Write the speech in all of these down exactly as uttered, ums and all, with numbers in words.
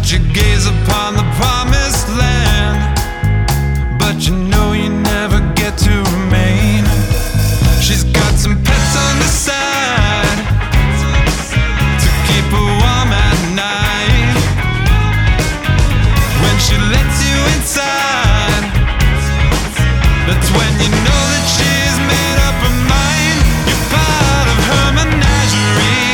let you gaze upon the promised land, but you know you never get to remain. She's got some pets on the side to keep her warm at night. When she lets you inside, that's when you know that she's made up her mind. You're part of her menagerie.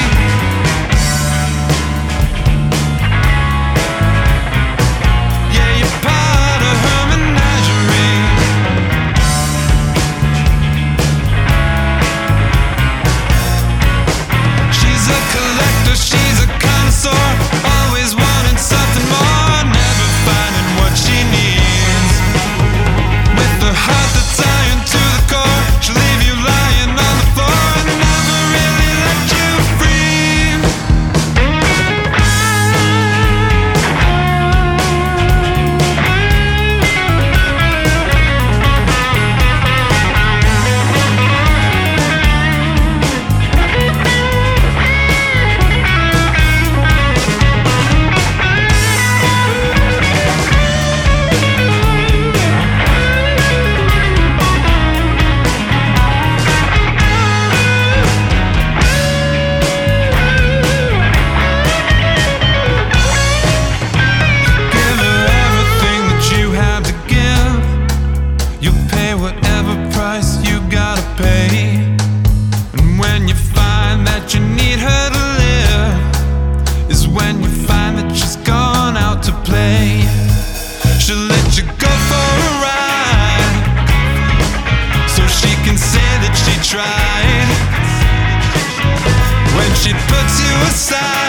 Yeah, you're part of her menagerie. She's a collector, she's a connoisseur, always wanting something more, never finding what she needs. With a heart that's iron to the core, she'll leave you lying on the floor and never really let you free. Give her everything that you have to give. You'll pay whatever price you gotta pay. And when you find that you need her to live, is when you find that she's gone out to play. She'll let you go for a ride, so she can say that she tried. When she puts you aside,